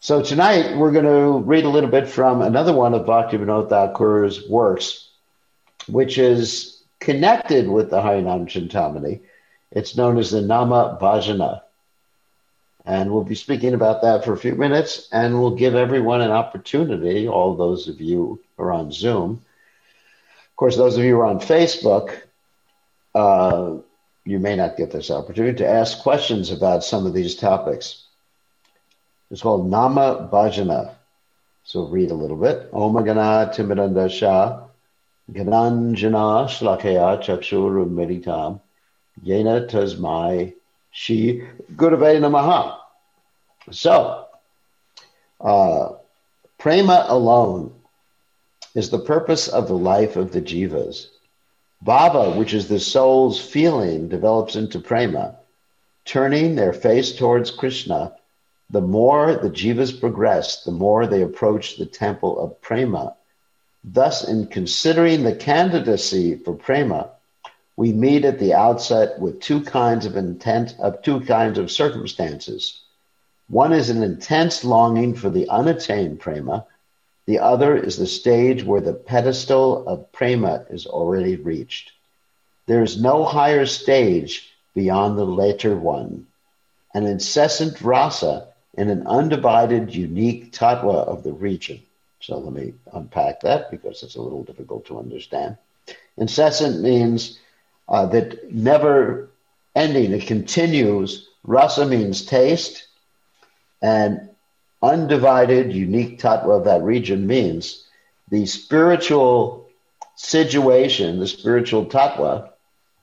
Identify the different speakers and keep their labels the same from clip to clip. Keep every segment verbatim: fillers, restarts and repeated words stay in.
Speaker 1: So tonight we're going to read a little bit from another one of Bhaktivinoda Thakur's works, which is connected with the Harinam Chintamani. It's known as the Nama Bhajana. And we'll be speaking about that for a few minutes, and we'll give everyone an opportunity, all those of you who are on Zoom. Of course, those of you who are on Facebook, uh, you may not get this opportunity to ask questions about some of these topics. It's called Nama Bhajana. So read a little bit. Om Gana Timidandasha Gananjana Shlakaya Chakshur Meditam Yena Tasmai Shi Gurave Namaha. So, uh, prema alone is the purpose of the life of the jivas. Bhava, which is the soul's feeling, develops into prema, turning their face towards Krishna. The more the jivas progress, the more they approach the temple of prema. Thus, in considering the candidacy for prema, we meet at the outset with two kinds of intent, of two kinds of circumstances. One is an intense longing for the unattained prema. The other is the stage where the pedestal of prema is already reached. There is no higher stage beyond the later one. An incessant rasa in an undivided, unique tattva of the region. So let me unpack that because it's a little difficult to understand. Incessant means uh, that never ending, it continues. Rasa means taste, and undivided, unique tattva of that region means the spiritual situation, the spiritual tattva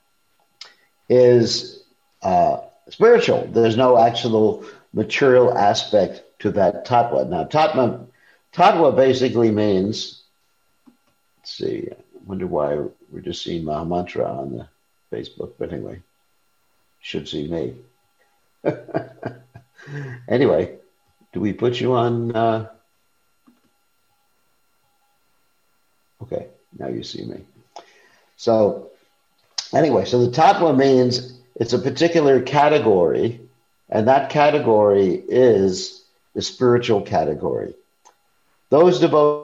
Speaker 1: is uh, spiritual. There's no actual material aspect to that tattva. Now, tattva, tattva basically means, let's see, I wonder why we're just seeing Mahamantra on the Facebook, but anyway, should see me. Anyway, do we put you on? Uh... Okay, now you see me. So, anyway, so the tattva means it's a particular category, and that category is the spiritual category. Those devotees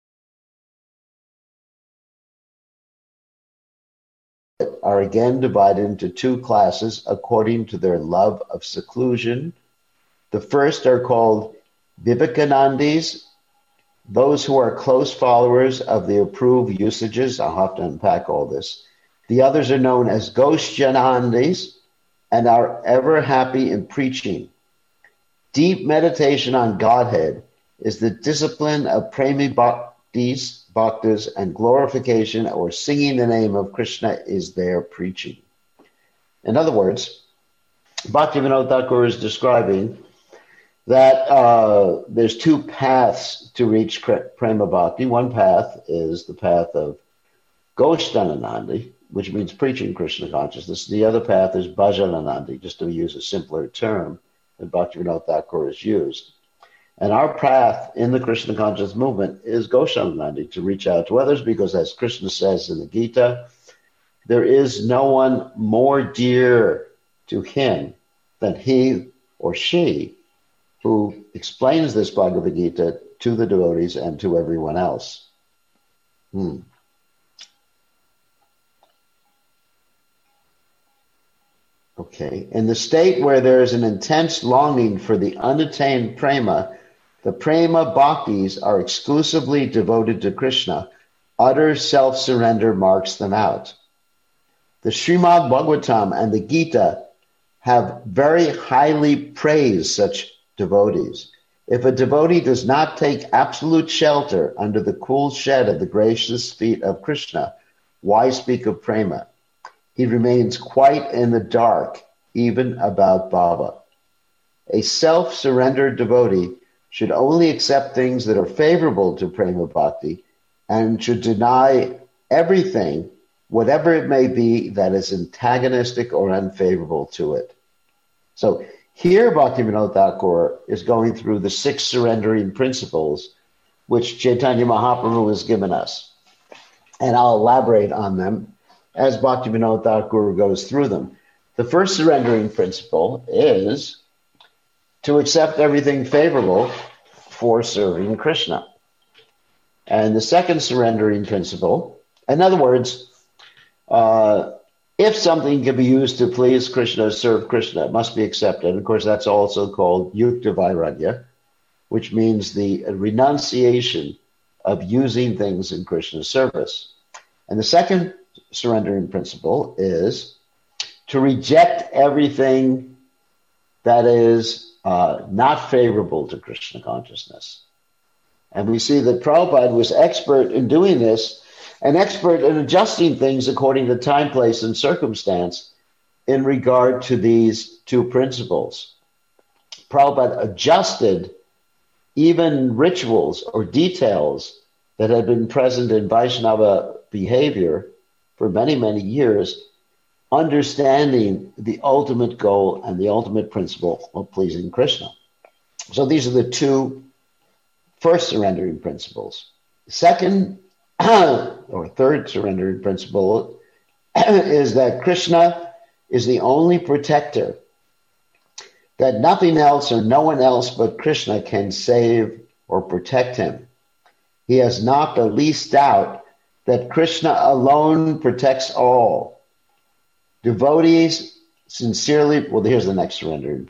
Speaker 1: are again divided into two classes according to their love of seclusion. The first are called Vivekanandis, those who are close followers of the approved usages. I'll have to unpack all this. The others are known as Gosjanandis and are ever happy in preaching. Deep meditation on Godhead is the discipline of premi bhaktis, bhaktas, and glorification or singing the name of Krishna is their preaching. In other words, Bhaktivinoda Thakur is describing that uh, there's two paths to reach prema bhakti. One path is the path of Gosjananandi, which means preaching Krishna consciousness. The other path is Bhajananandi, just to use a simpler term that Bhaktivinoda Thakur has used. And our path in the Krishna conscious movement is Gosjananandi, to reach out to others, because as Krishna says in the Gita, there is no one more dear to him than he or she who explains this Bhagavad Gita to the devotees and to everyone else. Hmm. Okay. In the state where there is an intense longing for the unattained prema, the prema bhaktis are exclusively devoted to Krishna. Utter self-surrender marks them out. The Srimad Bhagavatam and the Gita have very highly praised such devotees. If a devotee does not take absolute shelter under the cool shed of the gracious feet of Krishna, why speak of prema? He remains quite in the dark, even about bhava. A self-surrendered devotee should only accept things that are favorable to prema bhakti and should deny everything, whatever it may be, that is antagonistic or unfavorable to it. So here Bhaktivinoda Thakur is going through the six surrendering principles which Chaitanya Mahaprabhu has given us. And I'll elaborate on them as Bhaktivinoda Thakur goes through them. The first surrendering principle is to accept everything favorable for serving Krishna. And the second surrendering principle, in other words, uh, if something can be used to please Krishna, serve Krishna, it must be accepted. And of course, that's also called yukta vairagya, which means the renunciation of using things in Krishna's service. And the second surrendering principle is to reject everything that is uh, not favorable to Krishna consciousness. And we see that Prabhupada was expert in doing this, and expert in adjusting things according to time, place, and circumstance in regard to these two principles. Prabhupada adjusted even rituals or details that had been present in Vaishnava behavior for many, many years, understanding the ultimate goal and the ultimate principle of pleasing Krishna. So these are the two first surrendering principles. Second, or third surrendering principle is that Krishna is the only protector, that nothing else or no one else but Krishna can save or protect him. He has not the least doubt that Krishna alone protects all. Devotees sincerely, well, here's the next surrender.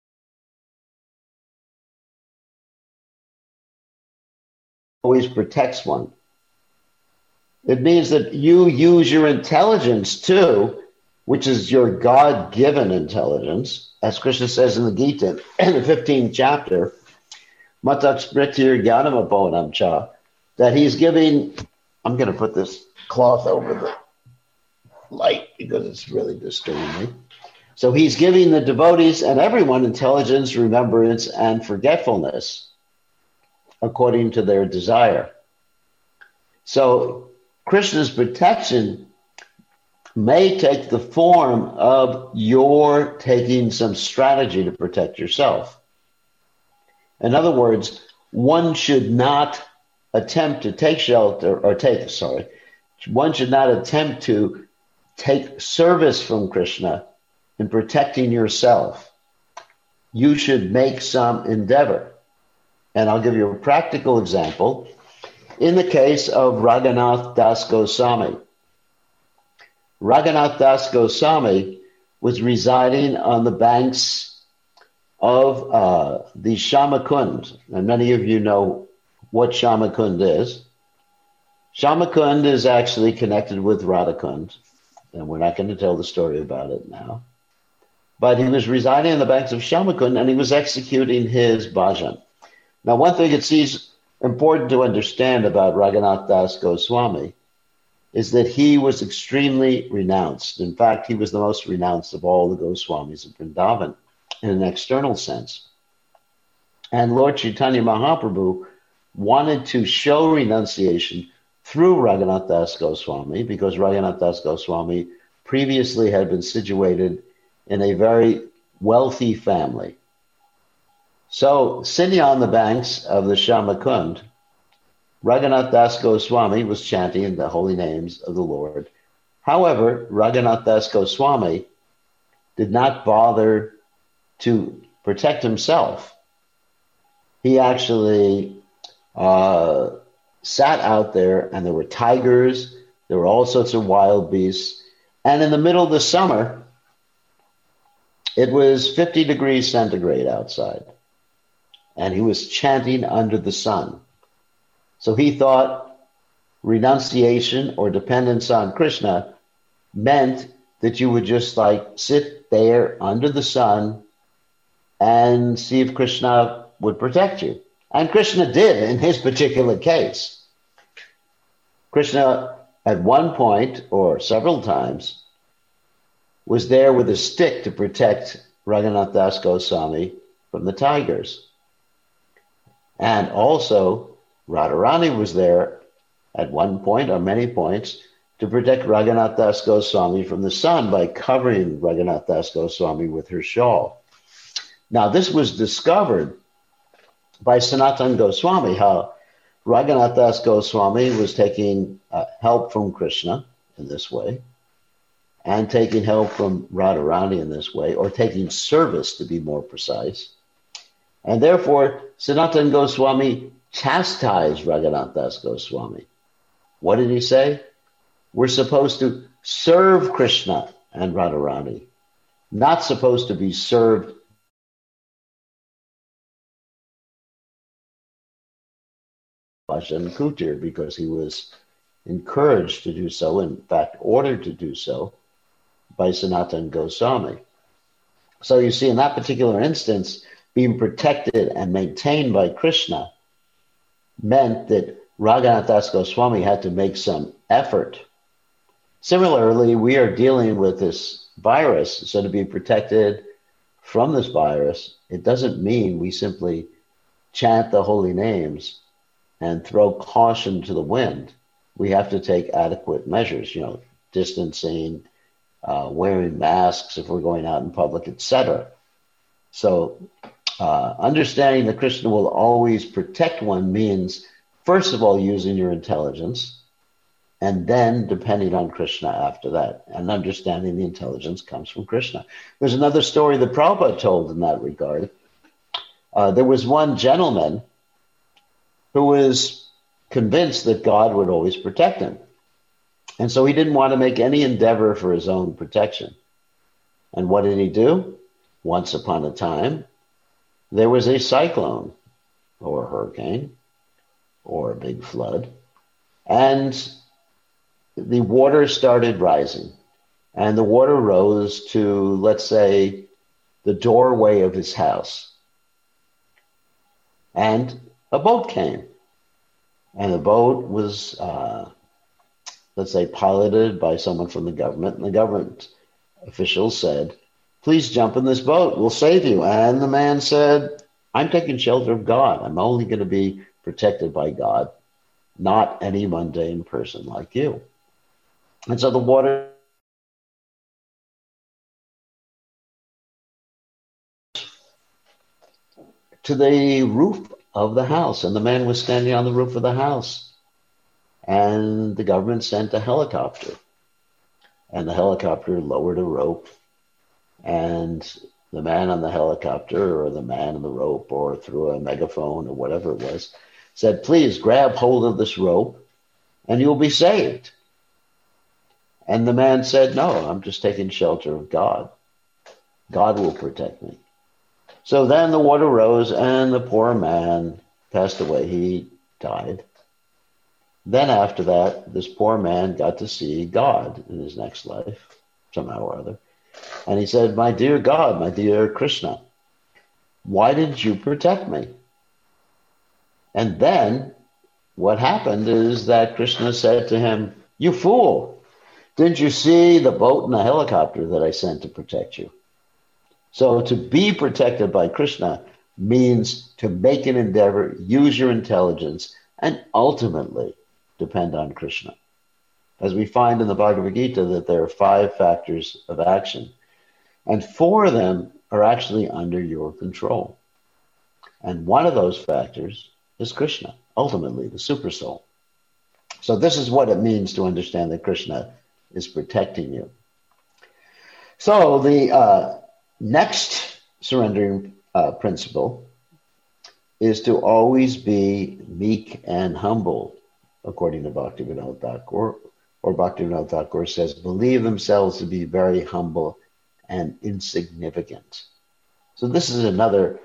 Speaker 1: Always protects one. It means that you use your intelligence too, which is your God-given intelligence, as Krishna says in the Gita, in the fifteenth chapter, Matakspritir Jnanamaponam Cha, that he's giving, I'm going to put this cloth over the light because it's really disturbing me. So he's giving the devotees and everyone intelligence, remembrance, and forgetfulness according to their desire. So Krishna's protection may take the form of your taking some strategy to protect yourself. In other words, one should not attempt to take shelter, or take, sorry, one should not attempt to take service from Krishna in protecting yourself. You should make some endeavor. And I'll give you a practical example. In the case of Raghunath Das Goswami, Raghunath Das Goswami was residing on the banks of uh, the Shamakund. And many of you know what Shamakund is. Shamakund is actually connected with Radhakund, and we're not going to tell the story about it now. But he was residing on the banks of Shamakund, and he was executing his bhajan. Now, one thing it seems important to understand about Raghunath Das Goswami is that he was extremely renounced. In fact, he was the most renounced of all the Goswamis of Vrindavan in an external sense. And Lord Chaitanya Mahaprabhu wanted to show renunciation through Raghunath Das Goswami, because Raghunath Das Goswami previously had been situated in a very wealthy family. So, sitting on the banks of the Shamakund, Raghunath Das Goswami was chanting the holy names of the Lord. However, Raghunath Das Goswami did not bother to protect himself. He actually uh, sat out there, and there were tigers, there were all sorts of wild beasts, and in the middle of the summer, it was fifty degrees centigrade outside, and he was chanting under the sun. So he thought renunciation or dependence on Krishna meant that you would just like sit there under the sun and see if Krishna would protect you. And Krishna did in his particular case. Krishna, at one point or several times, was there with a stick to protect Raghunath Das Goswami from the tigers. And also, Radharani was there at one point or many points to protect Raghunath Das Goswami from the sun by covering Raghunath Das Goswami with her shawl. Now, this was discovered by Sanatana Goswami, how Raghunath Das Goswami was taking uh, help from Krishna in this way, and taking help from Radharani in this way, or taking service, to be more precise. And therefore, Sanatana Goswami chastised Raghunath Das Goswami. What did he say? We're supposed to serve Krishna and Radharani, not supposed to be served Bhajan Kutir, because he was encouraged to do so, in fact, ordered to do so by Sanatana Goswami. So you see, in that particular instance, being protected and maintained by Krishna meant that Raghunath Das Goswami had to make some effort. Similarly, we are dealing with this virus, so to be protected from this virus, it doesn't mean we simply chant the holy names and throw caution to the wind. We have to take adequate measures, you know, distancing, uh, wearing masks if we're going out in public, et cetera. So uh, understanding that Krishna will always protect one means, first of all, using your intelligence, and then depending on Krishna after that. And understanding the intelligence comes from Krishna. There's another story that Prabhupada told in that regard. Uh, there was one gentleman who was convinced that God would always protect him. And so he didn't want to make any endeavor for his own protection. And what did he do? Once upon a time, there was a cyclone or a hurricane or a big flood, and the water started rising. And the water rose to, let's say, the doorway of his house. And a boat came. And the boat was, uh, let's say, piloted by someone from the government. And the government officials said, please jump in this boat. We'll save you. And the man said, I'm taking shelter of God. I'm only going to be protected by God, not any mundane person like you. And so the water to the roof of the house, and the man was standing on the roof of the house. And the government sent a helicopter, and the helicopter lowered a rope, and the man on the helicopter, or the man on the rope, or through a megaphone, or whatever it was, said, please grab hold of this rope, and you'll be saved. And the man said, no, I'm just taking shelter of God. God will protect me. So then the water rose, and the poor man passed away. He died. Then after that, this poor man got to see God in his next life, somehow or other. And he said, my dear God, my dear Krishna, why didn't you protect me? And then what happened is that Krishna said to him, you fool, didn't you see the boat and the helicopter that I sent to protect you? So to be protected by Krishna means to make an endeavor, use your intelligence, and ultimately depend on Krishna. As we find in the Bhagavad Gita that there are five factors of action, and four of them are actually under your control. And one of those factors is Krishna, ultimately the super soul. So this is what it means to understand that Krishna is protecting you. So the uh, next surrendering uh, principle is to always be meek and humble, according to Bhaktivinoda Thakur, or Bhaktivinoda Thakur says, believe themselves to be very humble and insignificant. So this is another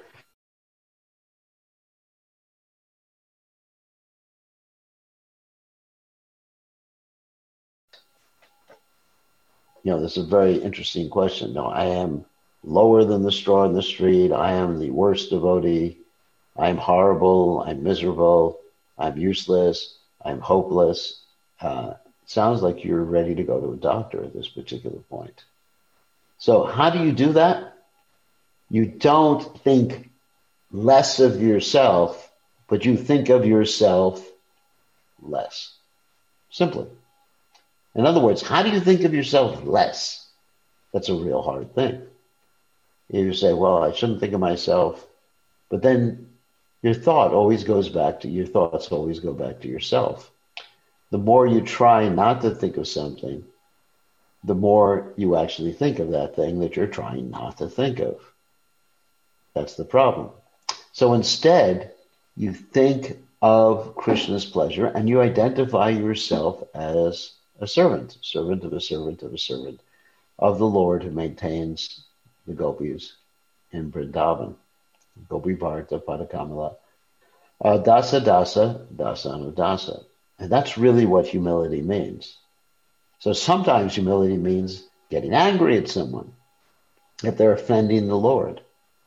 Speaker 1: you know, this is a very interesting question. No, I am lower than the straw in the street. I am the worst devotee. I'm horrible. I'm miserable. I'm useless. I'm hopeless. Uh, sounds like you're ready to go to a doctor at this particular point. So how do you do that? You don't think less of yourself, but you think of yourself less. Simply. In other words, how do you think of yourself less? That's a real hard thing. You say, well, I shouldn't think of myself, but then your thought always goes back to, your thoughts always go back to yourself. The more you try not to think of something, the more you actually think of that thing that you're trying not to think of. That's the problem. So instead, you think of Krishna's pleasure and you identify yourself as a servant, servant of a servant of a servant of the Lord who maintains the gopis in Vrindavan. Gopi Bharata Padakamala. Uh, dasa dasa, dasa anudasa. And that's really what humility means. So sometimes humility means getting angry at someone if they're offending the Lord.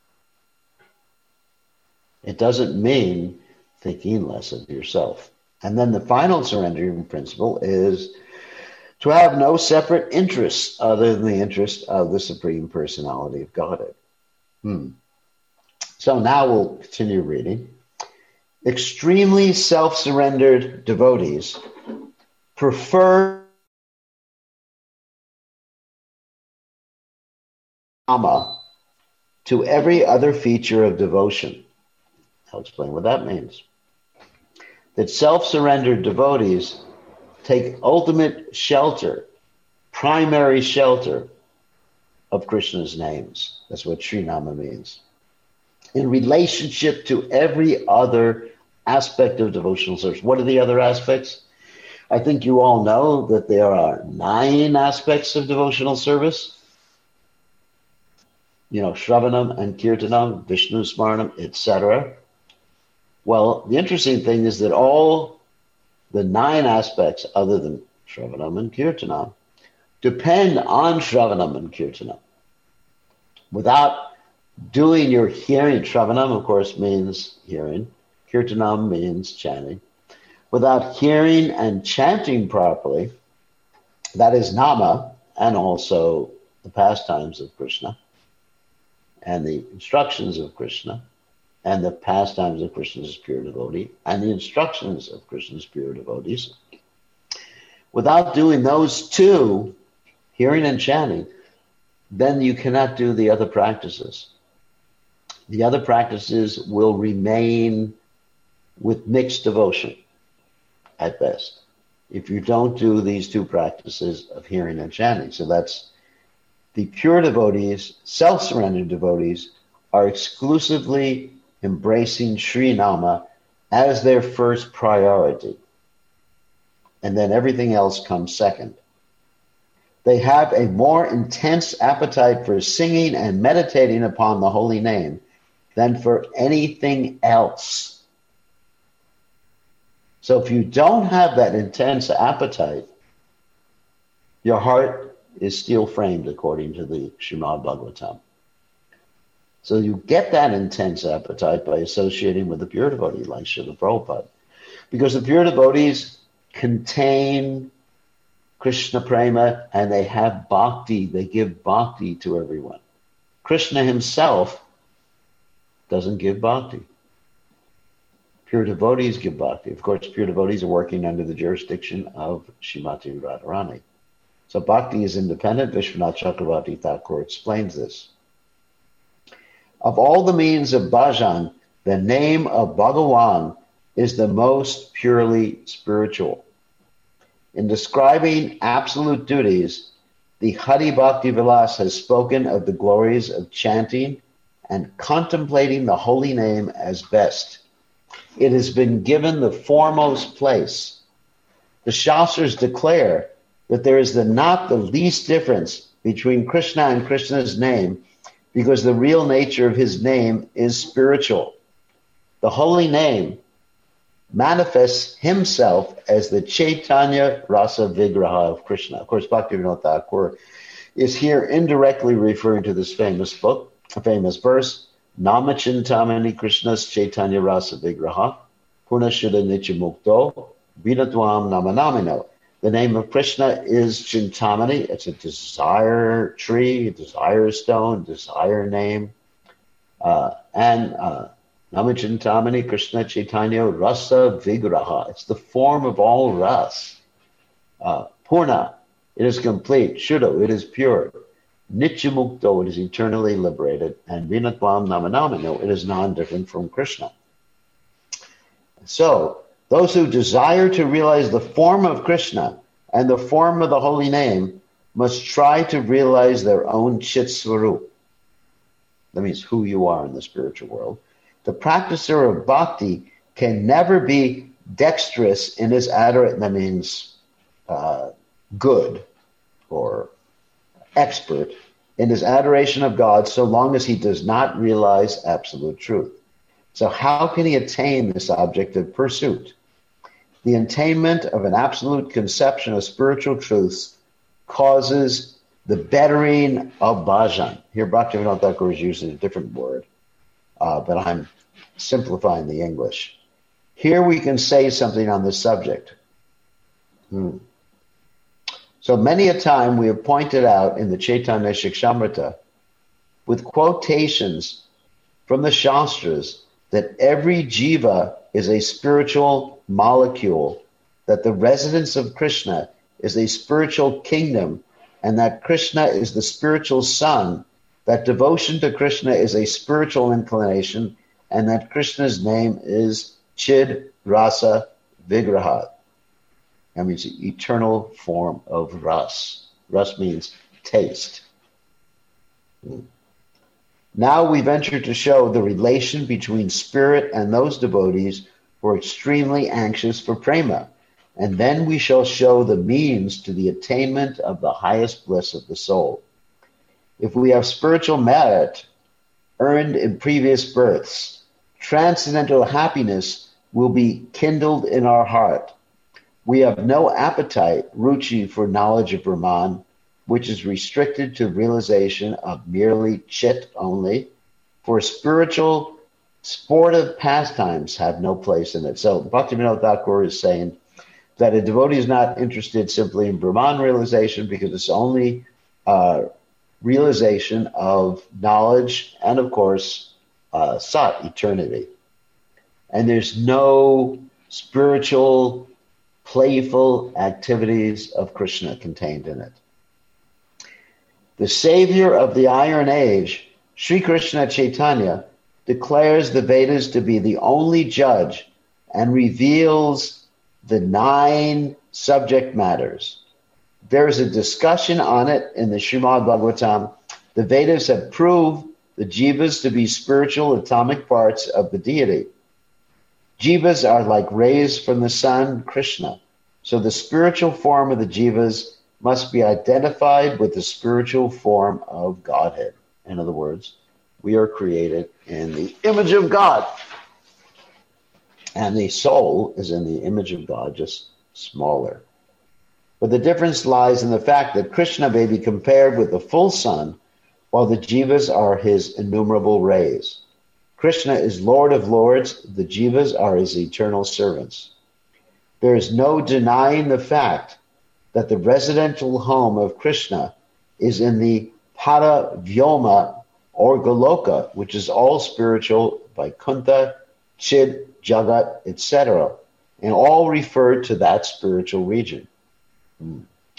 Speaker 1: It doesn't mean thinking less of yourself. And then the final surrendering principle is to have no separate interests other than the interest of the Supreme Personality of Godhead. Hmm. So now we'll continue reading. Extremely self-surrendered devotees prefer Nama to every other feature of devotion. I'll explain what that means. That self-surrendered devotees take ultimate shelter, primary shelter of Krishna's names. That's what Sri Nama means. In relationship to every other aspect of devotional service. What are the other aspects? I think you all know that there are nine aspects of devotional service. You know, Shravanam and Kirtanam, Vishnu Smaranam, et cetera. Well, the interesting thing is that all the nine aspects other than Shravanam and Kirtanam depend on Shravanam and Kirtanam. Without doing your hearing, Shravanam, of course, means hearing. Kirtanam means chanting. Without hearing and chanting properly, that is Nama, and also the pastimes of Krishna, and the instructions of Krishna, and the pastimes of Krishna's pure devotee, and the instructions of Krishna's pure devotees. Without doing those two, hearing and chanting, then you cannot do the other practices. The other practices will remain with mixed devotion at best if you don't do these two practices of hearing and chanting. So that's the pure devotees, self-surrendered devotees, are exclusively embracing Sri Nama as their first priority. And then everything else comes second. They have a more intense appetite for singing and meditating upon the holy name than for anything else. So if you don't have that intense appetite, your heart is steel-framed according to the Srimad Bhagavatam. So you get that intense appetite by associating with the pure devotee like Srila Prabhupada. Because the pure devotees contain Krishna Prema and they have bhakti, they give bhakti to everyone. Krishna himself doesn't give bhakti. Pure devotees give bhakti. Of course, pure devotees are working under the jurisdiction of Srimati Radharani. So bhakti is independent. Vishwanath Chakravarti Thakur explains this. Of all the means of bhajan, the name of Bhagawan is the most purely spiritual. In describing absolute duties, the Hari Bhakti Vilas has spoken of the glories of chanting and contemplating the holy name as best. It has been given the foremost place. The Shastras declare that there is the, not the least difference between Krishna and Krishna's name, because the real nature of his name is spiritual. The holy name manifests himself as the Chaitanya Rasa Vigraha of Krishna. Of course, Bhaktivinoda Thakur is here indirectly referring to this famous book, a famous verse, Namachintamani Krishna's Chaitanya Rasa Vigraha, Purnashuddha Nityamukto, Vinatvam Namanamino. The name of Krishna is Chintamani. It's a desire tree, a desire stone, desire name. Uh, and uh, Namachintamani Krishna Chaitanya Rasa Vigraha. It's the form of all ras. Uh, Purna, it is complete. Shuddha, it is pure. Nityamukto, it is eternally liberated. And Vinatvam Namanamino, it is non-different from Krishna. So, those who desire to realize the form of Krishna and the form of the holy name must try to realize their own Chit Swarup. That means who you are in the spiritual world. The practicer of bhakti can never be dexterous in his adoration. That means uh, good or expert in his adoration of God so long as he does not realize absolute truth. So how can he attain this object of pursuit? The attainment of an absolute conception of spiritual truths causes the bettering of bhajan. Here Bhaktivinoda Thakur is using a different word, uh, but I'm simplifying the English. Here we can say something on this subject. Hmm. So many a time we have pointed out in the Chaitanya Shikshamrita with quotations from the Shastras that every jiva is a spiritual molecule, that the residence of Krishna is a spiritual kingdom, and that Krishna is the spiritual sun, that devotion to Krishna is a spiritual inclination, and that Krishna's name is Chid Rasa Vigraha. That means the eternal form of ras. Ras means taste. Now we venture to show the relation between spirit and those devotees who are extremely anxious for prema, and then we shall show the means to the attainment of the highest bliss of the soul. If we have spiritual merit earned in previous births, transcendental happiness will be kindled in our heart. We have no appetite, ruchi, for knowledge of Brahman, which is restricted to realization of merely chit only, for spiritual, sportive pastimes have no place in it. So Bhaktivinoda Thakur is saying that a devotee is not interested simply in Brahman realization because it's only uh, realization of knowledge and, of course, uh, sat, eternity. And there's no spiritual, playful activities of Krishna contained in it. The savior of the Iron Age, Sri Krishna Chaitanya, declares the Vedas to be the only judge and reveals the nine subject matters. There is a discussion on it in the Srimad Bhagavatam. The Vedas have proved the jivas to be spiritual atomic parts of the deity. Jivas are like rays from the sun, Krishna. So the spiritual form of the jivas must be identified with the spiritual form of Godhead. In other words, we are created in the image of God. And the soul is in the image of God, just smaller. But the difference lies in the fact that Krishna may be compared with the full sun, while the jivas are his innumerable rays. Krishna is Lord of lords, the jivas are his eternal servants. There is no denying the fact that the residential home of Krishna is in the Para Vyoma or Goloka, which is all spiritual, Vaikuntha, Chid, Jagat, et cetera, and all refer to that spiritual region. Hmm.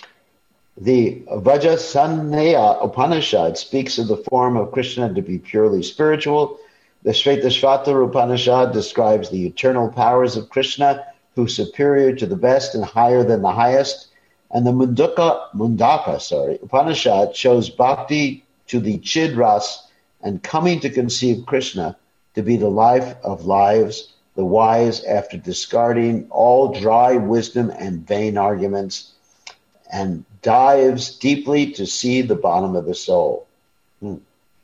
Speaker 1: The Vajrasaneya Upanishad speaks of the form of Krishna to be purely spiritual. The Shvetashvatara Upanishad describes the eternal powers of Krishna, who is superior to the best and higher than the highest. And the Mundaka, Mundaka sorry, Upanishad shows bhakti to the Chidras and coming to conceive Krishna to be the life of lives, the wise after discarding all dry wisdom and vain arguments, and dives deeply to see the bottom of the soul. Hmm.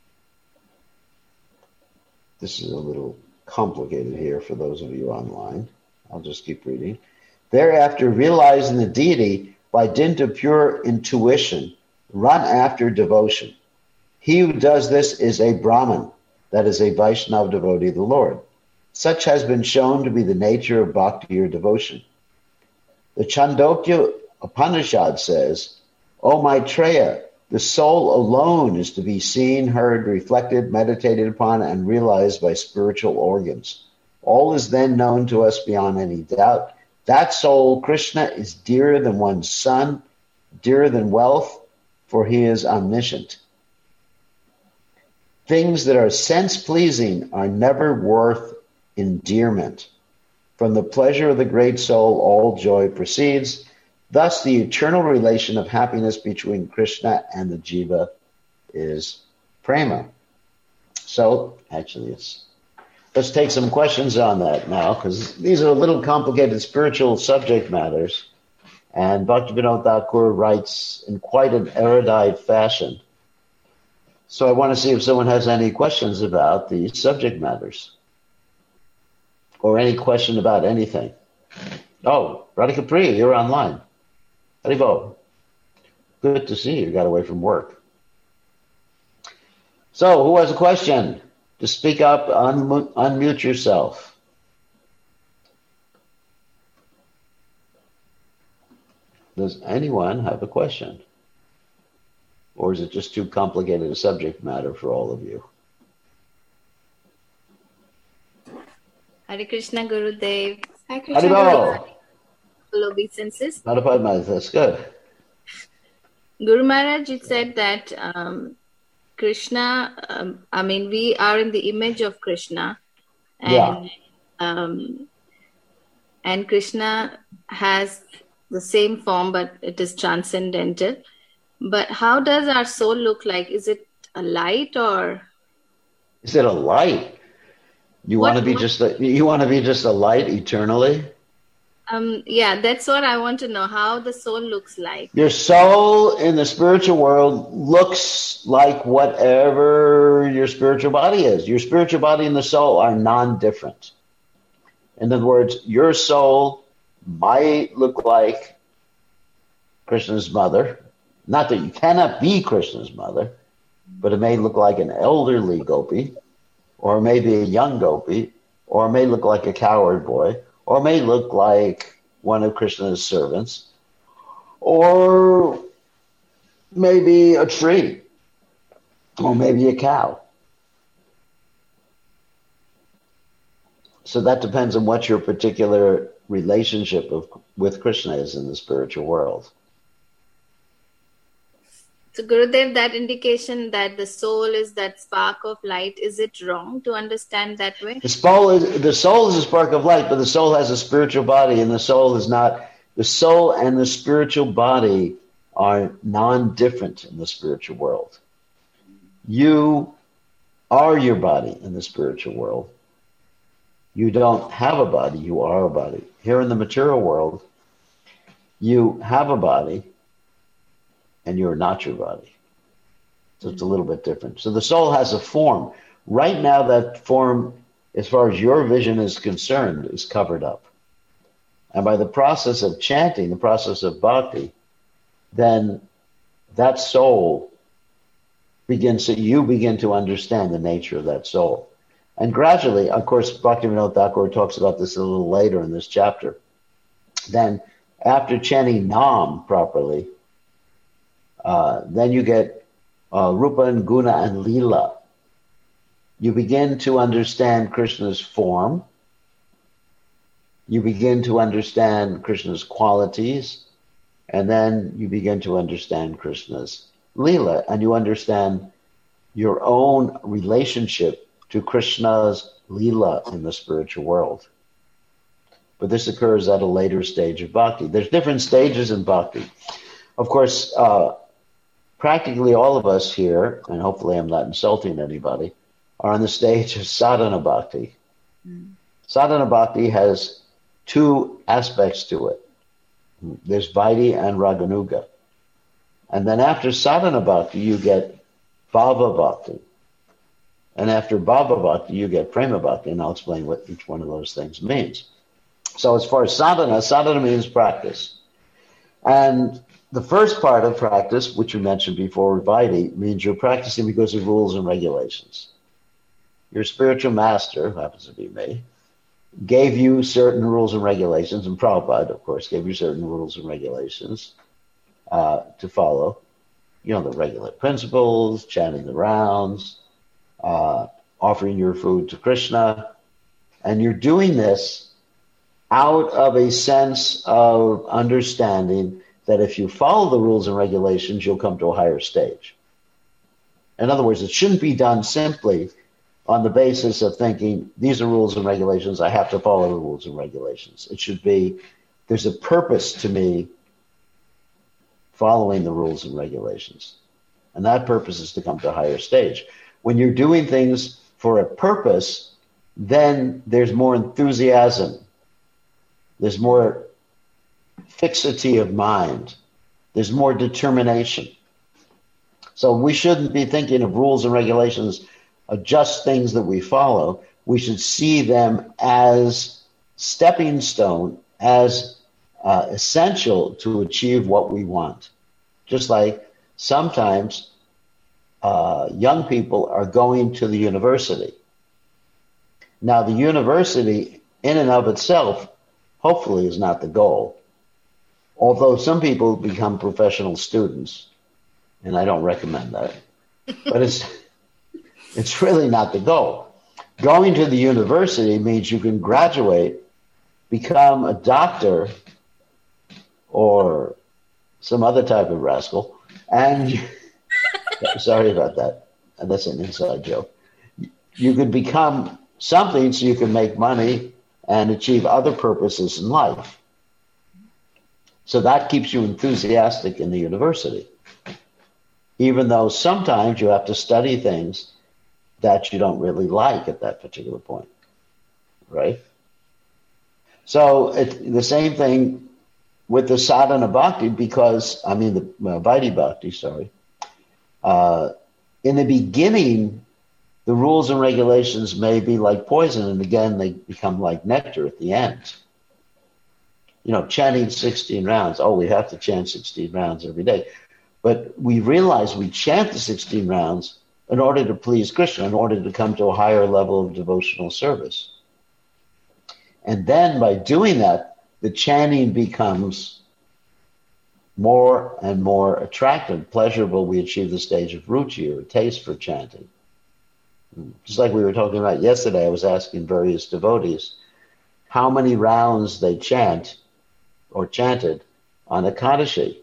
Speaker 1: This is a little complicated here for those of you online. I'll just keep reading. Thereafter, realizing the deity by dint of pure intuition, run after devotion. He who does this is a Brahman, that is a Vaishnava devotee of the Lord. Such has been shown to be the nature of bhakti or devotion. The Chandogya Upanishad says, O Maitreya, the soul alone is to be seen, heard, reflected, meditated upon, and realized by spiritual organs. All is then known to us beyond any doubt. That soul, Krishna, is dearer than one's son, dearer than wealth, for he is omniscient. Things that are sense-pleasing are never worth endearment. From the pleasure of the great soul, all joy proceeds. Thus, the eternal relation of happiness between Krishna and the jiva is prema. So, actually, it's let's take some questions on that now, because these are a little complicated spiritual subject matters. And Bhaktivinoda Thakur writes in quite an erudite fashion. So I want to see if someone has any questions about these subject matters. Or any question about anything. Oh, Radhika Priya, you're online. Haribo. Good to see you. You got away from work. So, who has a question? To speak up, un- unmute yourself. Does anyone have a question? Or is it just too complicated a subject matter for all of you?
Speaker 2: Hare Krishna, Gurudev.
Speaker 3: Hare Krishna,
Speaker 1: Haribo.
Speaker 2: Full obeisances.
Speaker 1: Madhapadma, that's good.
Speaker 2: Guru Maharaj, you said that um, Krishna, um, I mean, we are in the image of Krishna. And,
Speaker 1: Yeah.
Speaker 2: um, and Krishna has the same form, but it is transcendental. But how does our soul look like? Is it a light or?
Speaker 1: Is it a light? You
Speaker 2: What-
Speaker 1: want to be
Speaker 2: what-
Speaker 1: just a, you want to be just a light eternally?
Speaker 2: Um, yeah, that's what I want to know, how the soul looks like.
Speaker 1: Your soul in the spiritual world looks like whatever your spiritual body is. Your spiritual body and the soul are non-different. In other words, your soul might look like Krishna's mother. Not that you cannot be Krishna's mother, but it may look like an elderly gopi, or maybe a young gopi, or it may look like a cowherd boy, or it may look like one of Krishna's servants, or maybe a tree, or maybe a cow. So that depends on what your particular relationship of, with Krishna is in the spiritual world.
Speaker 2: So Gurudev, that indication that the soul is that spark of light, is it wrong to understand that way?
Speaker 1: The soul is the soul is a spark of light, but the soul has a spiritual body, and the soul is not. The soul and the spiritual body are non-different in the spiritual world. You are your body in the spiritual world. You don't have a body, you are a body. Here in the material world, you have a body, and you're not your body. So it's a little bit different. So the soul has a form. Right now, that form, as far as your vision is concerned, is covered up. And by the process of chanting, the process of bhakti, then that soul begins to, you begin to understand the nature of that soul. And gradually, of course, Bhaktivinoda Thakur talks about this a little later in this chapter. Then after chanting Nam properly, uh, then you get uh, Rupa and Guna and Leela. You begin to understand Krishna's form. You begin to understand Krishna's qualities. And then you begin to understand Krishna's Leela. And you understand your own relationship to Krishna's Leela in the spiritual world. But this occurs at a later stage of bhakti. There's different stages in bhakti. Of course, uh, practically all of us here, and hopefully I'm not insulting anybody, are on the stage of sadhana bhakti. Mm. Sadhana bhakti has two aspects to it. There's Vaidhi and Raganuga. And then after sadhana bhakti, you get bhava bhakti. And after bhava bhakti, you get prema bhakti. And I'll explain what each one of those things means. So as far as sadhana, sadhana means practice. And the first part of practice, which you mentioned before, Vaidhi, means you're practicing because of rules and regulations. Your spiritual master, who happens to be me, gave you certain rules and regulations, and Prabhupada, of course, gave you certain rules and regulations uh, to follow. You know, the regular principles, chanting the rounds, uh, offering your food to Krishna. And you're doing this out of a sense of understanding that if you follow the rules and regulations, you'll come to a higher stage. In other words, it shouldn't be done simply on the basis of thinking, these are rules and regulations, I have to follow the rules and regulations. It should be, there's a purpose to me following the rules and regulations. And that purpose is to come to a higher stage. When you're doing things for a purpose, then there's more enthusiasm. There's more fixity of mind. There's more determination. So we shouldn't be thinking of rules and regulations of just things that we follow. We should see them as stepping stone, as uh, essential to achieve what we want. Just like sometimes uh, young people are going to the university. Now, the university in and of itself, hopefully, is not the goal. Although some people become professional students, and I don't recommend that. But it's it's really not the goal. Going to the university means you can graduate, become a doctor, or some other type of rascal, and you, sorry about that. That's an inside joke. You could become something so you can make money and achieve other purposes in life. So that keeps you enthusiastic in the university, even though sometimes you have to study things that you don't really like at that particular point, right? So it, the same thing with the sadhana bhakti, because, I mean, the uh, Vaidhi bhakti, sorry. Uh, in the beginning, the rules and regulations may be like poison, and again, they become like nectar at the end. You know, chanting sixteen rounds. Oh, we have to chant sixteen rounds every day. But we realize we chant the sixteen rounds in order to please Krishna, in order to come to a higher level of devotional service. And then by doing that, the chanting becomes more and more attractive, pleasurable. We achieve the stage of ruchi, or taste for chanting. Just like we were talking about yesterday, I was asking various devotees how many rounds they chant or chanted on Ekadashi.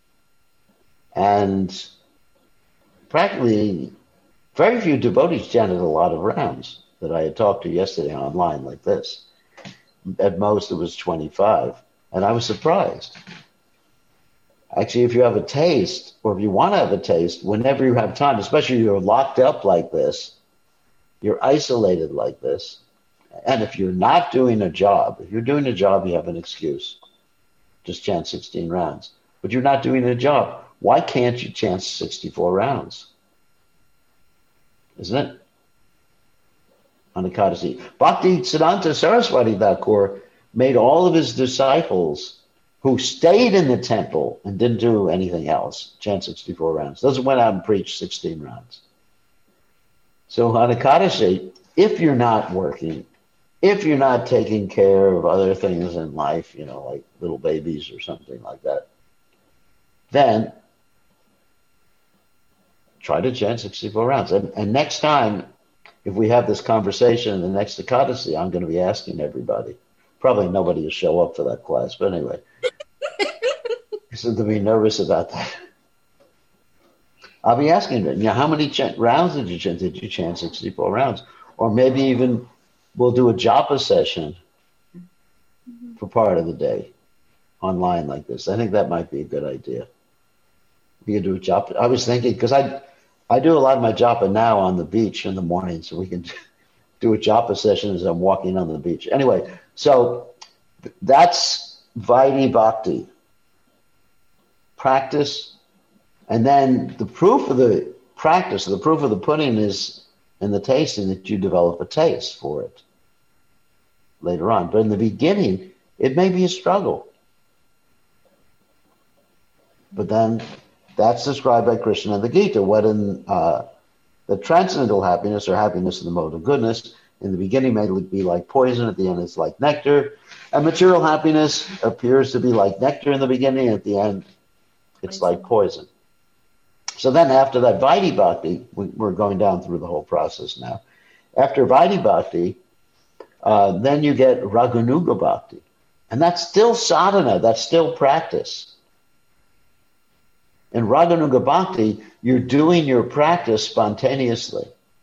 Speaker 1: And practically very few devotees chanted a lot of rounds that I had talked to yesterday online like this. At most, it was twenty-five. And I was surprised. Actually, if you have a taste, or if you want to have a taste, whenever you have time, especially if you're locked up like this, you're isolated like this, and if you're not doing a job, if you're doing a job, you have an excuse. Just chant sixteen rounds. But you're not doing a job. Why can't you chant sixty-four rounds? Isn't it? On the Ekadashi. Bhakti Siddhanta Saraswati Thakur made all of his disciples who stayed in the temple and didn't do anything else chant sixty-four rounds. Those went out and preached sixteen rounds. So on Ekadashi, if you're not working, if you're not taking care of other things in life, you know, like little babies or something like that, then try to chant sixty-four rounds. And, and next time, if we have this conversation in the next Ekadashi, I'm going to be asking everybody. Probably nobody will show up for that class, but anyway. I seem to be nervous about that. I'll be asking them, you know, how many ch- rounds did you chant? Did you chant sixty-four rounds? Or maybe even we'll do a japa session for part of the day online like this. I think that might be a good idea. We could do a japa. I was thinking, because I, I do a lot of my japa now on the beach in the morning, so we can do a japa session as I'm walking on the beach. Anyway, so that's Vaidhi Bhakti. Practice. And then the proof of the practice, the proof of the pudding is in the tasting, that you develop a taste for it later on. But in the beginning, it may be a struggle. But then that's described by Krishna in the Gita. What in uh, the transcendental happiness, or happiness in the mode of goodness, in the beginning may be like poison, at the end it's like nectar. And material happiness appears to be like nectar in the beginning, at the end it's like poison. So then after that Vaidhi Bhakti, we're going down through the whole process now. After Vaidhi Bhakti, uh, then you get Raganuga Bhakti. And that's still sadhana, that's still practice. In Raganuga Bhakti, you're doing your practice spontaneously.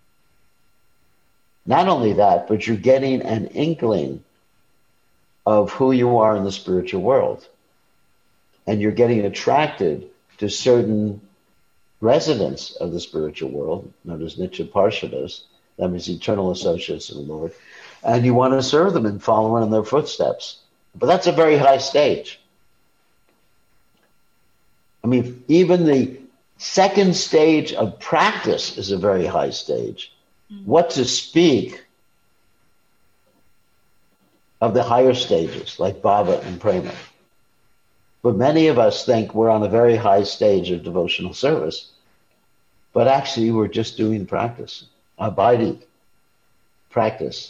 Speaker 1: Not only that, but you're getting an inkling of who you are in the spiritual world. And you're getting attracted to certain residents of the spiritual world, known as Nitya Parshadas, that means eternal associates of the Lord. and you want to serve them and follow in their footsteps. But that's a very high stage. I mean, even the second stage of practice is a very high stage. Mm-hmm. What to speak of the higher stages, like bhava and prema. But many of us think we're on a very high stage of devotional service, but actually we're just doing practice, abiding practice.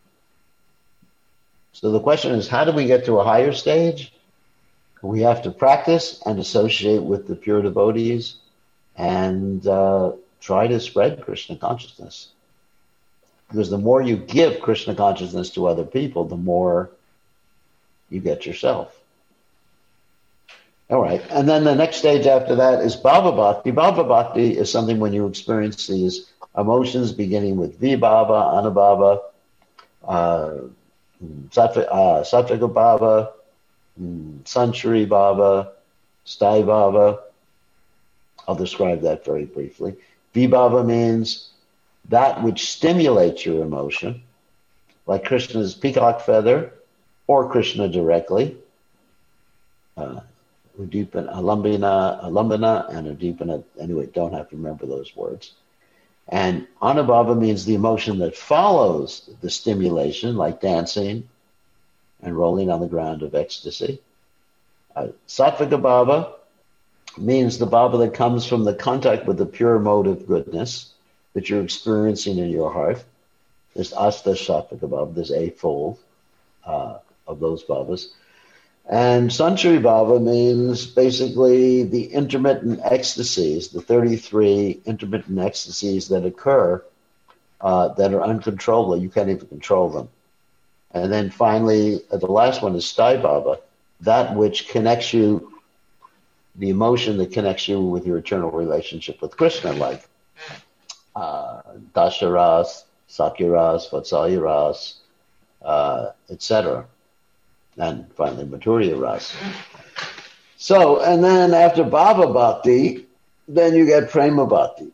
Speaker 1: So the question is, how do we get to a higher stage? We have to practice and associate with the pure devotees and uh, try to spread Krishna consciousness. Because the more you give Krishna consciousness to other people, the more you get yourself. All right. And then the next stage after that is Bhava Bhakti. Bhava Bhakti is something when you experience these emotions beginning with Vibhava, Anubhava, uh, Sattva, uh, Sattvika Bhava, Sanchari Bhava, Sthai Bhava. I'll describe that very briefly. Vibhava means that which stimulates your emotion, like Krishna's peacock feather or Krishna directly. Uh, Udipana, Alambina, Alambana, and Udipana. Anyway, don't have to remember those words. And Anubhava means the emotion that follows the stimulation, like dancing and rolling on the ground of ecstasy. Uh, Sattvika Bhava means the bhava that comes from the contact with the pure mode of goodness that you're experiencing in your heart. There's Asta Sattvika Bhava, there's a fold uh, of those bhavas. And Sanchari Bhava means basically the intermittent ecstasies, the thirty-three intermittent ecstasies that occur uh, that are uncontrollable. You can't even control them. And then finally, uh, the last one is Sthai Bhava, that which connects you, the emotion that connects you with your eternal relationship with Krishna, like uh, Dasharas, Sakyaras, Vatsalyaras, uh, et cetera. And finally, Madhurya Rasa. So, and then after Bhava Bhakti, then you get Prema Bhakti.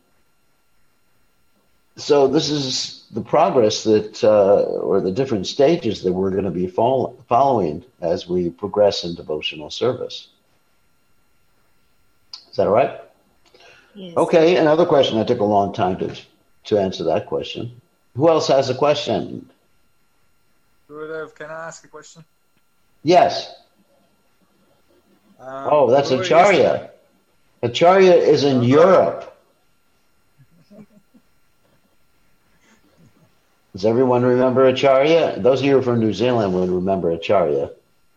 Speaker 1: So this is the progress that, uh, or the different stages that we're going to be follow- following as we progress in devotional service. Is that all right?
Speaker 2: Yes.
Speaker 1: Okay, another question. I took a long time to, to answer that question. Who else has a question?
Speaker 3: Gurudev, can I ask a question?
Speaker 1: Yes.
Speaker 3: Um,
Speaker 1: oh, that's Acharya. Acharya is in Europe. Does everyone remember Acharya? Those of you from New Zealand would remember Acharya.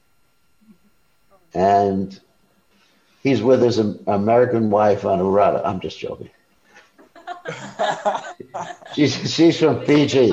Speaker 1: And he's with his American wife, Anuradha. I'm just joking. she's, she's from Fiji.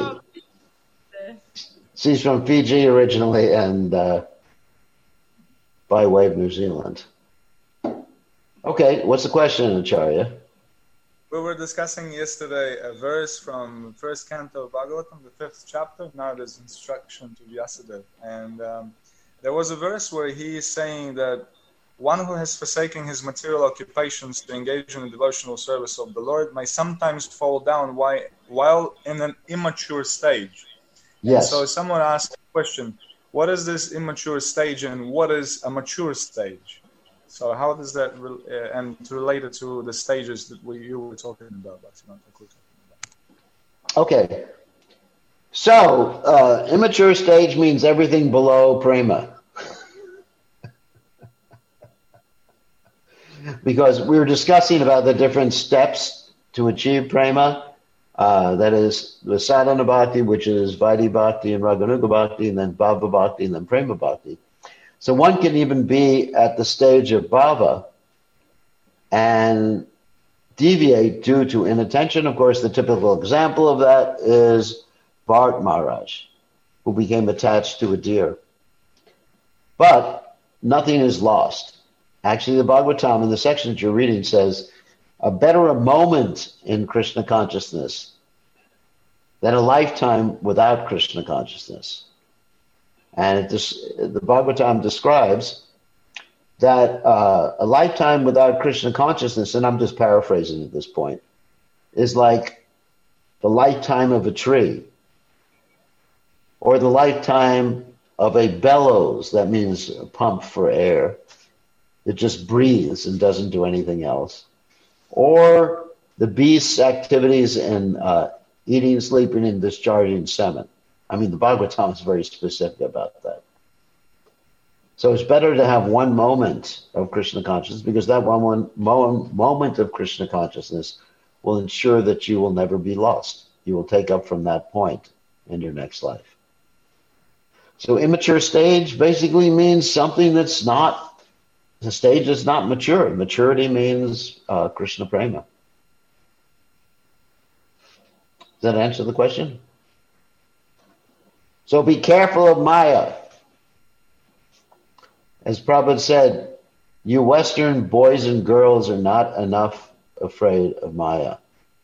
Speaker 1: She's from Fiji originally and uh, by way of New Zealand. Okay, what's the question, Acharya?
Speaker 3: We were discussing yesterday a verse from first canto of Bhagavatam, the fifth chapter, Narada's instruction to Vyasadeva. And um, there was a verse where he is saying that one who has forsaken his material occupations to engage in the devotional service of the Lord may sometimes fall down while in an immature stage.
Speaker 1: Yes.
Speaker 3: And so someone asked a question, what is this immature stage and what is a mature stage? So how does that, re- uh, and related to the stages that we, you were talking about?
Speaker 1: Okay. So, uh, immature stage means everything below prema. Because we were discussing about the different steps to achieve prema. Uh, that is the sadhana bhakti, which is Vaidhi Bhakti and Raganuga Bhakti, and then Bhava Bhakti, and then Prema Bhakti. So one can even be at the stage of Bhava and deviate due to inattention. Of course, the typical example of that is Bharat Maharaj, who became attached to a deer. But nothing is lost. Actually, the Bhagavatam in the section that you're reading says, a better a moment in Krishna consciousness than a lifetime without Krishna consciousness. And it des- the Bhagavatam describes that uh, a lifetime without Krishna consciousness, and I'm just paraphrasing at this point, is like the lifetime of a tree or the lifetime of a bellows, that means a pump for air, that just breathes and doesn't do anything else, or the beast's activities in uh, eating, sleeping, and discharging semen. I mean, the Bhagavatam is very specific about that. So it's better to have one moment of Krishna consciousness, because that one, one moment of Krishna consciousness will ensure that you will never be lost. You will take up from that point in your next life. So immature stage basically means something that's not, the stage is not mature. Maturity means uh, Krishna prema. Does that answer the question? So be careful of Maya. As Prabhupada said, you Western boys and girls are not enough afraid of Maya.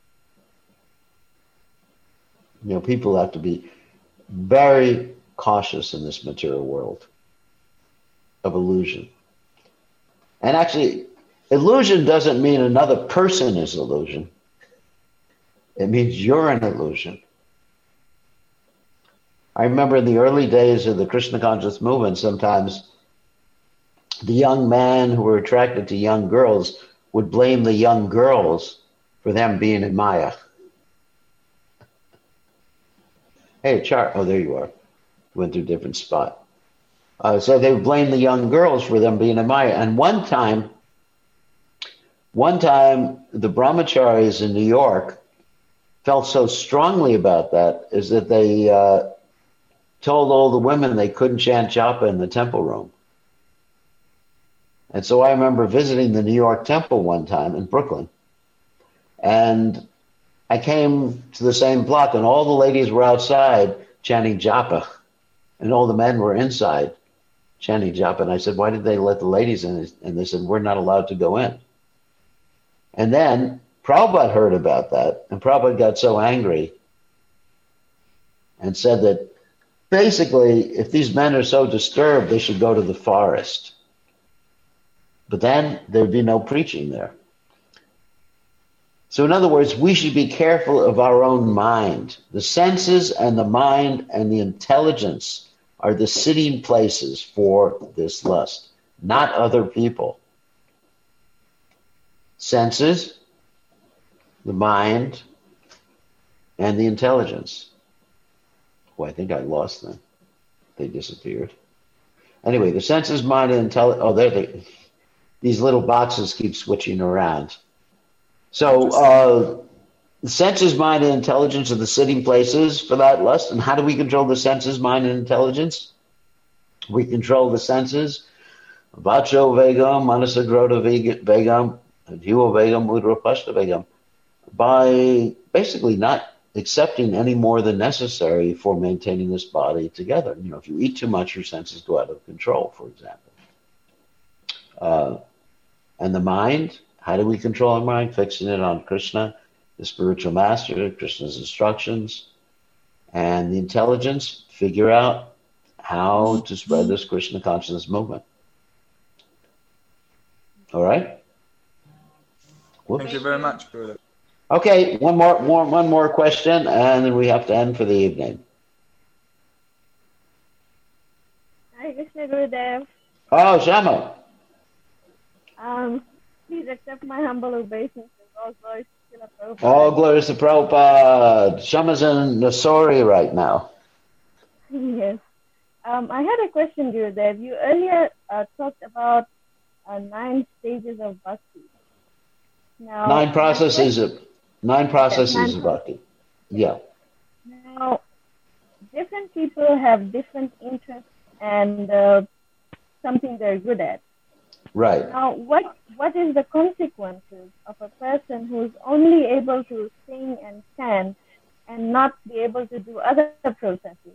Speaker 1: You know, people have to be very cautious in this material world of illusion. And actually, illusion doesn't mean another person is illusion. It means you're an illusion. I remember in the early days of the Krishna conscious movement, sometimes the young men who were attracted to young girls would blame the young girls for them being in Maya. Hey, Char, oh, there you are. Went to a different spot. Uh, so they would blame the young girls for them being in Maya. And one time, one time, the brahmacharis in New York felt so strongly about that is that they uh, told all the women they couldn't chant japa in the temple room. And so I remember visiting the New York temple one time in Brooklyn. And I came to the same block, and all the ladies were outside chanting japa, and all the men were inside chanting japa. And I said, why did they let the ladies in? And they said, we're not allowed to go in. And then Prabhupada heard about that, and Prabhupada got so angry and said that basically, if these men are so disturbed, they should go to the forest. But then there'd be no preaching there. So in other words, we should be careful of our own mind. The senses and the mind and the intelligence are the sitting places for this lust, not other people. Senses, the mind, and the intelligence. Oh, I think I lost them. They disappeared. Anyway, the senses, mind, and intelligence. Oh, there they. These little boxes keep switching around. So uh, the senses, mind, and intelligence are the sitting places for that lust. And how do we control the senses, mind, and intelligence? We control the senses. Vacho vegam, manasa grota vegam, jiva vegam, mudra pashta vegam. By basically not accepting any more than necessary for maintaining this body together. You know, if you eat too much, your senses go out of control, for example. Uh, and the mind, how do we control our mind? Fixing it on Krishna, the spiritual master, Krishna's instructions. And the intelligence, figure out how to spread this Krishna consciousness movement. All right? Whoops.
Speaker 3: Thank you very much, Brother.
Speaker 1: Okay, one more, more, one more question, and then we have to end for the evening.
Speaker 4: Hi, Krishna Gurudev.
Speaker 1: Oh, Shama.
Speaker 4: Um, please accept my humble obeisance and all glory to Srila Prabhupada.
Speaker 1: All glory to Prabhupada. Shama's in Nasori right now.
Speaker 4: Yes. Um, I had a question, Gurudev. You earlier uh, talked about uh, nine stages of bhakti. Now,
Speaker 1: Nine processes of nine processes
Speaker 4: nine
Speaker 1: of bhakti. Yeah.
Speaker 4: Now, different people have different interests and uh, something they're good at.
Speaker 1: Right.
Speaker 4: Now, what what is the consequences of a person who's only able to sing and chant and not be able to do other processes?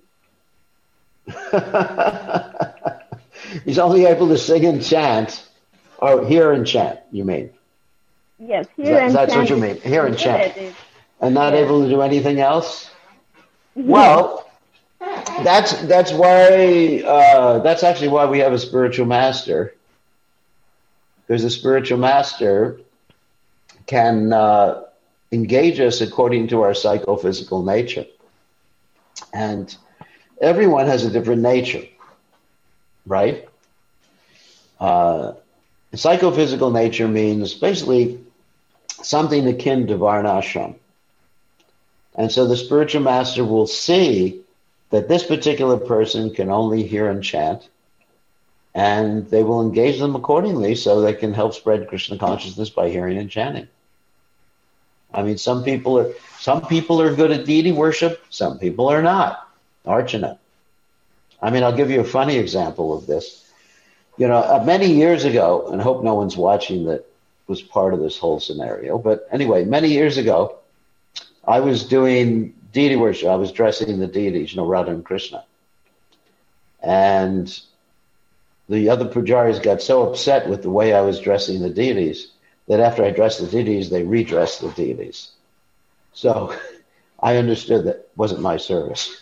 Speaker 1: He's only able to sing and chant, or hear and chant, you mean?
Speaker 4: Yes, hear
Speaker 1: that,
Speaker 4: and
Speaker 1: that's
Speaker 4: chant.
Speaker 1: That's what you mean, hear and chant. And not
Speaker 4: yes.
Speaker 1: able to do anything else?
Speaker 4: Yes.
Speaker 1: Well, that's that's why, uh, that's actually why we have a spiritual master. Because the spiritual master can uh, engage us according to our psychophysical nature. And everyone has a different nature, right? Uh, psychophysical nature means basically something akin to Varnashram. And so the spiritual master will see that this particular person can only hear and chant, and they will engage them accordingly so they can help spread Krishna consciousness by hearing and chanting. I mean, some people are some people are good at deity worship, some people are not. Archana. I mean, I'll give you a funny example of this. You know, uh, many years ago, and I hope no one's watching that was part of this whole scenario, but anyway, many years ago, I was doing deity worship. I was dressing the deities, you know, Radha and Krishna. And the other pujaris got so upset with the way I was dressing the deities that after I dressed the deities, they redressed the deities. So I understood that wasn't my service.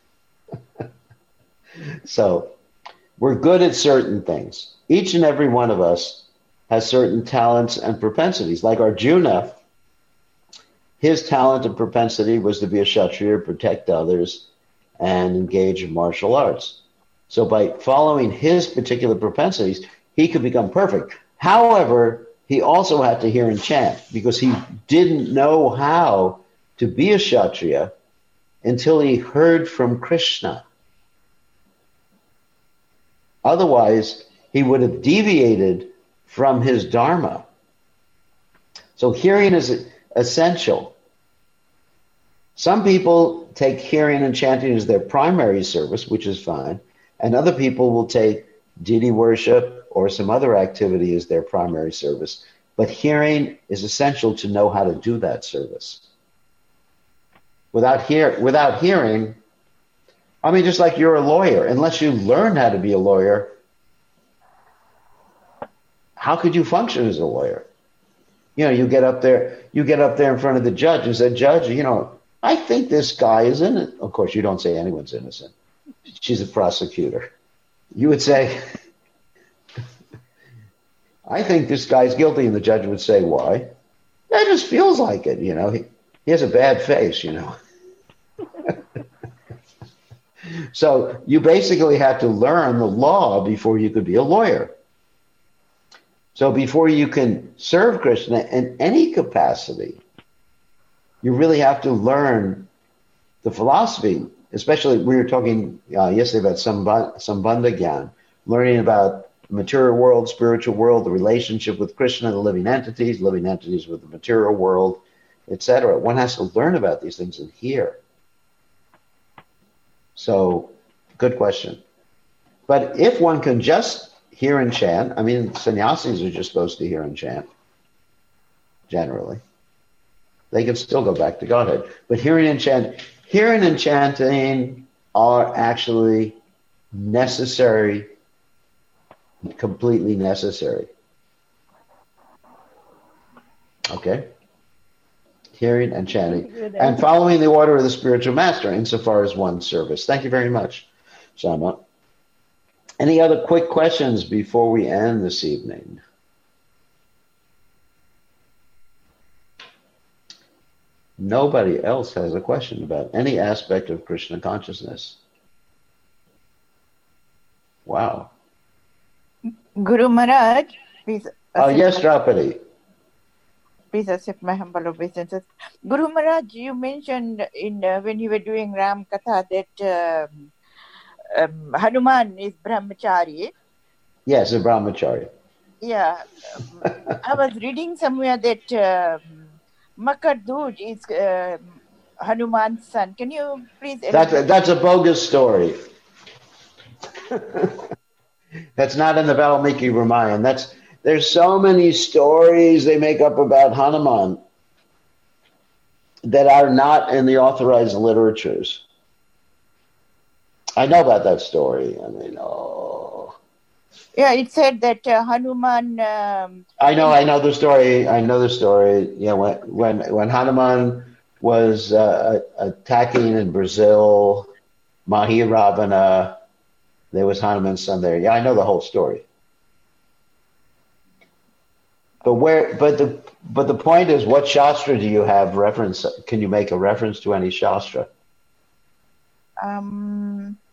Speaker 1: So we're good at certain things. Each and every one of us has certain talents and propensities. Like Arjuna, his talent and propensity was to be a Kshatriya, protect others, and engage in martial arts. So by following his particular propensities, he could become perfect. However, he also had to hear and chant because he didn't know how to be a Kshatriya until he heard from Krishna. Otherwise, he would have deviated from his dharma. So hearing is essential. Some people take hearing and chanting as their primary service, which is fine, and other people will take deity worship or some other activity as their primary service. But hearing is essential to know how to do that service. Without hear, without hearing, I mean, just like you're a lawyer, unless you learn how to be a lawyer, how could you function as a lawyer? You know, you get up there, you get up there in front of the judge and say, Judge, you know, I think this guy is innocent. Of course, you don't say anyone's innocent. She's a prosecutor. You would say, I think this guy's guilty, and the judge would say, why? That just feels like it, you know. He, he has a bad face, you know. So you basically have to learn the law before you could be a lawyer. So before you can serve Krishna in any capacity, you really have to learn the philosophy. Especially, we were talking uh, yesterday about Sambandha, Sambandha Gyan, learning about the material world, spiritual world, the relationship with Krishna, the living entities, living entities with the material world, et cetera. One has to learn about these things and hear. So, good question. But if one can just hear and chant, I mean, sannyasis are just supposed to hear and chant, generally. They can still go back to Godhead. But hearing and chant, hearing and chanting are actually necessary, completely necessary. Okay? Hearing and chanting. And following the order of the spiritual master insofar as one's service. Thank you very much, Shama. Any other quick questions before we end this evening? Nobody else has a question about any aspect of Krishna consciousness. Wow.
Speaker 5: Guru Maharaj, please.
Speaker 1: Oh, uh, yes, Draupadi.
Speaker 5: Please accept my humble obeisances. Guru Maharaj, you mentioned in uh, when you were doing Ram Katha that um, um, Hanuman is Brahmachari.
Speaker 1: Yes, a Brahmachari.
Speaker 5: Yeah. Um, I was reading somewhere that uh, Makar-Dhuj is uh, Hanuman's son. Can you please...
Speaker 1: That's a, that's a bogus story. That's not in the Valmiki Ramayana. That's... There's so many stories they make up about Hanuman that are not in the authorized literatures. I know about that story. I mean, oh.
Speaker 5: Yeah, it said that uh, Hanuman... Um,
Speaker 1: I know, I know the story. I know the story. Yeah, when when, when Hanuman was uh, attacking in Brazil, Mahi Ravana, there was Hanuman's son there. Yeah, I know the whole story. But where? But the but the point is, what shastra do you have reference? Can you make a reference to any shastra?
Speaker 5: Um,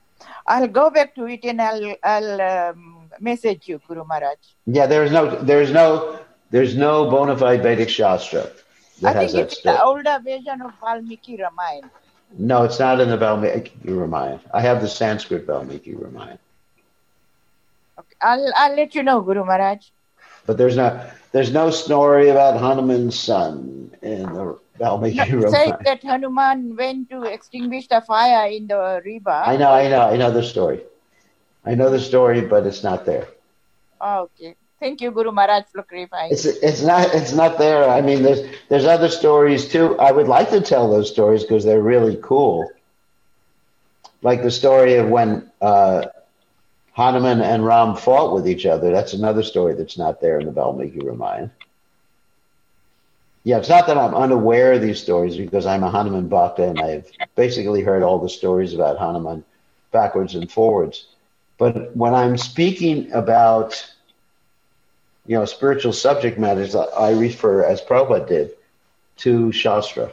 Speaker 5: I'll go back to it and I'll I'll um, message you, Guru Maharaj.
Speaker 1: Yeah, there's no there's no there's no bona fide Vedic Shastra that
Speaker 5: I
Speaker 1: has
Speaker 5: think
Speaker 1: that
Speaker 5: it's
Speaker 1: story.
Speaker 5: the older version of Valmiki Ramayana.
Speaker 1: No, it's not in the Valmiki Ramayana. I have the Sanskrit Valmiki Ramayana.
Speaker 5: Okay. I'll I'll let you know, Guru Maharaj.
Speaker 1: But there's no there's no story about Hanuman's son in the Valmiki
Speaker 5: No,
Speaker 1: Ramayana.
Speaker 5: say that Hanuman went to extinguish the fire in the river.
Speaker 1: I know, I know, I know the story. I know the story, but it's not there.
Speaker 5: Oh, okay. Thank you, Guru Maharaj, for clarifying.
Speaker 1: It's it's not it's not there. I mean, there's there's other stories too. I would like to tell those stories because they're really cool. Like the story of when uh, Hanuman and Ram fought with each other. That's another story that's not there in the Valmiki Ramayana. Yeah, it's not that I'm unaware of these stories because I'm a Hanuman Bhakta and I've basically heard all the stories about Hanuman backwards and forwards. But when I'm speaking about, you know, spiritual subject matters, I refer, as Prabhupada did, to Shastra.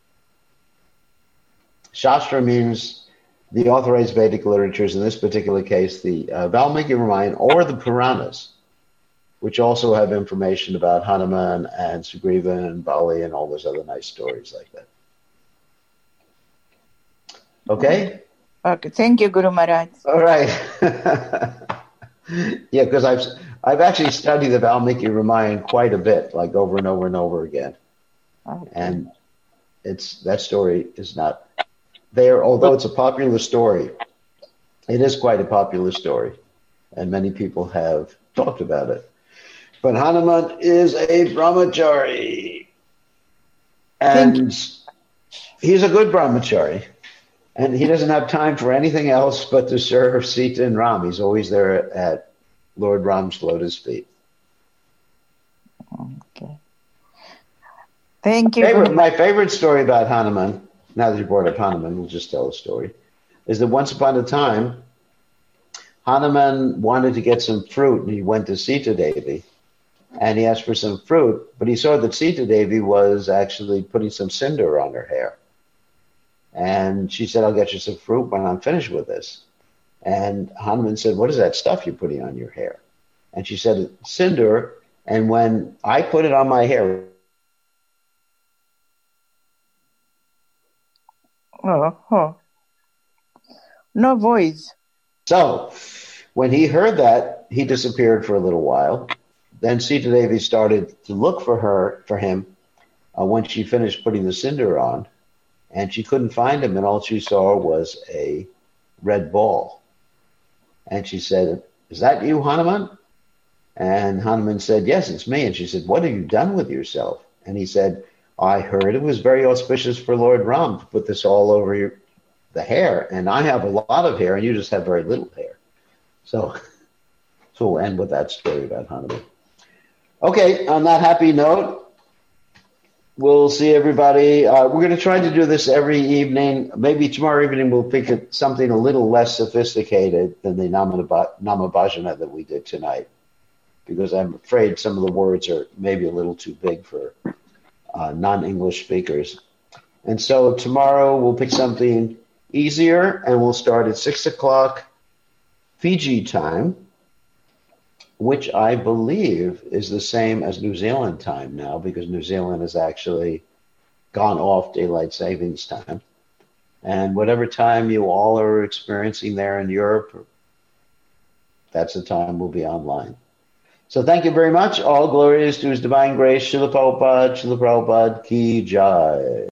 Speaker 1: Shastra means the authorized Vedic literatures, in this particular case, the uh, Valmiki Ramayana or the Puranas, which also have information about Hanuman and Sugriva and Bali and all those other nice stories like that. Okay?
Speaker 5: Okay, thank you, Guru Maharaj.
Speaker 1: All right. Yeah, because I've I've actually studied the Valmiki Ramayana quite a bit, like over and over and over again.
Speaker 5: Okay.
Speaker 1: And it's that story is not there, although it's a popular story. It is quite a popular story, and many people have talked about it. But Hanuman is a brahmachari, and he's a good brahmachari, and he doesn't have time for anything else but to serve Sita and Ram. He's always there at Lord Ram's lotus feet.
Speaker 5: Okay. Thank you.
Speaker 1: Favorite, my favorite story about Hanuman, now that you brought up Hanuman, we'll just tell a story, is that once upon a time, Hanuman wanted to get some fruit, and he went to Sita Devi. And he asked for some fruit, but he saw that Sita Devi was actually putting some cinder on her hair. And she said, I'll get you some fruit when I'm finished with this. And Hanuman said, what is that stuff you're putting on your hair? And she said, cinder. And when I put it on my hair...
Speaker 5: Oh, oh. No voice.
Speaker 1: So when he heard that, he disappeared for a little while. Then Sita Devi started to look for her, for him, uh, when she finished putting the cinder on, and she couldn't find him, and all she saw was a red ball. And she said, is that you, Hanuman? And Hanuman said, yes, it's me. And she said, what have you done with yourself? And he said, I heard it was very auspicious for Lord Ram to put this all over your, the hair, and I have a lot of hair, and you just have very little hair. So, so we'll end with that story about Hanuman. Okay, on that happy note, we'll see everybody. Uh, we're going to try to do this every evening. Maybe tomorrow evening we'll pick something a little less sophisticated than the Nama Bhajana that we did tonight, because I'm afraid some of the words are maybe a little too big for uh, non-English speakers. And so tomorrow we'll pick something easier, and we'll start at six o'clock Fiji time, which I believe is the same as New Zealand time now, because New Zealand has actually gone off daylight savings time. And whatever time you all are experiencing there in Europe, that's the time we'll be online. So thank you very much. All glories to His Divine Grace, Srila Prabhupada, Srila Prabhupada Ki Jai.